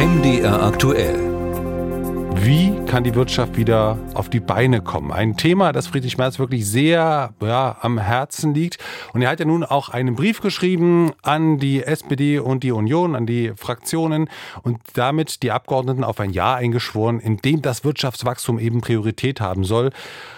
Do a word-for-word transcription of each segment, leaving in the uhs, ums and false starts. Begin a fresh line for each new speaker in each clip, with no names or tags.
M D R aktuell.
Wie kann die Wirtschaft wieder auf die Beine kommen? Ein Thema, das Friedrich Merz wirklich sehr ja, am Herzen liegt. Und er hat ja nun auch einen Brief geschrieben an die S P D und die Union, an die Fraktionen und damit die Abgeordneten auf ein Jahr eingeschworen, in dem das Wirtschaftswachstum eben Priorität haben soll.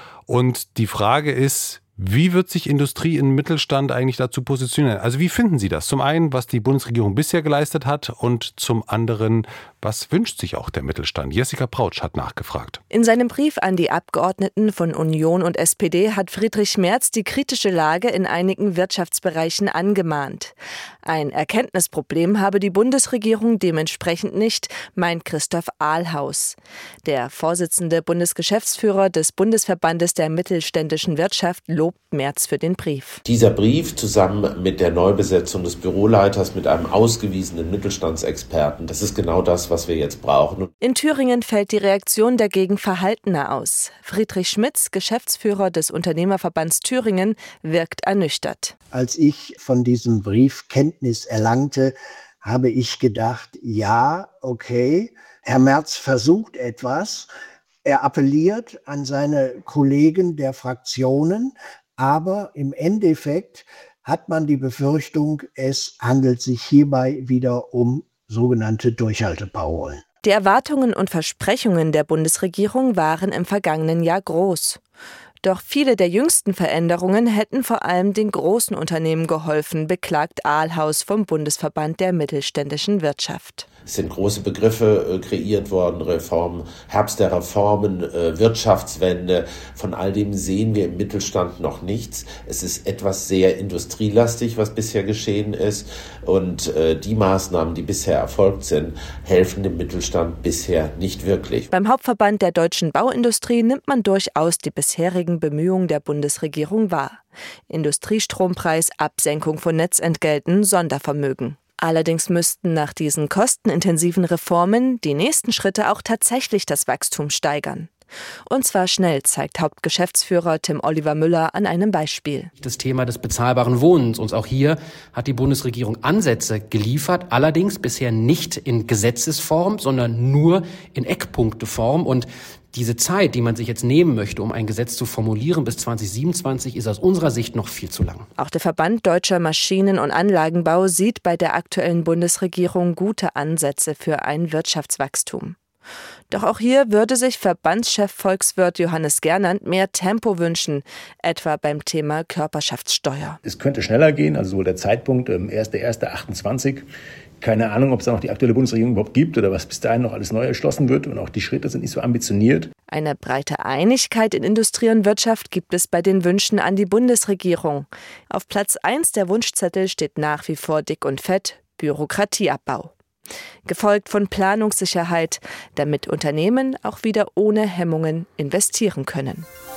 Und die Frage ist, wie wird sich Industrie im Mittelstand eigentlich dazu positionieren? Also wie finden Sie das? Zum einen, was die Bundesregierung bisher geleistet hat und zum anderen, was wünscht sich auch der Mittelstand? Jessica Prautsch hat nachgefragt.
In seinem Brief an die Abgeordneten von Union und S P D hat Friedrich Merz die kritische Lage in einigen Wirtschaftsbereichen angemahnt. Ein Erkenntnisproblem habe die Bundesregierung dementsprechend nicht, meint Christoph Ahlhaus. Der Vorsitzende Bundesgeschäftsführer des Bundesverbandes der mittelständischen Wirtschaft lobt Merz für den Brief.
Dieser Brief zusammen mit der Neubesetzung des Büroleiters mit einem ausgewiesenen Mittelstandsexperten, das ist genau das, was wir jetzt brauchen.
In Thüringen fällt die Reaktion dagegen verhaltener aus. Friedrich Schmitz, Geschäftsführer des Unternehmerverbands Thüringen, wirkt ernüchtert.
Als ich von diesem Brief Kenntnis erlangte, habe ich gedacht, ja, okay, Herr Merz versucht etwas. Er appelliert an seine Kollegen der Fraktionen, aber im Endeffekt hat man die Befürchtung, es handelt sich hierbei wieder um sogenannte Durchhalteparolen.
Die Erwartungen und Versprechungen der Bundesregierung waren im vergangenen Jahr groß. Doch viele der jüngsten Veränderungen hätten vor allem den großen Unternehmen geholfen, beklagt Ahlhaus vom Bundesverband der mittelständischen Wirtschaft.
Es sind große Begriffe äh, kreiert worden, Reformen, Herbst der Reformen, äh, Wirtschaftswende. Von all dem sehen wir im Mittelstand noch nichts. Es ist etwas sehr industrielastig, was bisher geschehen ist. Und äh, die Maßnahmen, die bisher erfolgt sind, helfen dem Mittelstand bisher nicht wirklich.
Beim Hauptverband der deutschen Bauindustrie nimmt man durchaus die bisherigen Bemühungen der Bundesregierung wahr. Industriestrompreis, Absenkung von Netzentgelten, Sondervermögen. Allerdings müssten nach diesen kostenintensiven Reformen die nächsten Schritte auch tatsächlich das Wachstum steigern. Und zwar schnell, zeigt Hauptgeschäftsführer Tim Oliver Müller an einem Beispiel.
Das Thema des bezahlbaren Wohnens. Und auch hier hat die Bundesregierung Ansätze geliefert, allerdings bisher nicht in Gesetzesform, sondern nur in Eckpunkteform. Und diese Zeit, die man sich jetzt nehmen möchte, um ein Gesetz zu formulieren, bis zwanzig siebenundzwanzig, ist aus unserer Sicht noch viel zu lang.
Auch der Verband Deutscher Maschinen- und Anlagenbau sieht bei der aktuellen Bundesregierung gute Ansätze für ein Wirtschaftswachstum. Doch auch hier würde sich Verbandschef Volkswirt Johannes Gernand mehr Tempo wünschen, etwa beim Thema Körperschaftssteuer.
Es könnte schneller gehen, also so der Zeitpunkt erster erster achtundzwanzig. Keine Ahnung, ob es da noch die aktuelle Bundesregierung überhaupt gibt oder was bis dahin noch alles neu erschlossen wird. Und auch die Schritte sind nicht so ambitioniert.
Eine breite Einigkeit in Industrie und Wirtschaft gibt es bei den Wünschen an die Bundesregierung. Auf Platz eins der Wunschzettel steht nach wie vor dick und fett Bürokratieabbau. Gefolgt von Planungssicherheit, damit Unternehmen auch wieder ohne Hemmungen investieren können.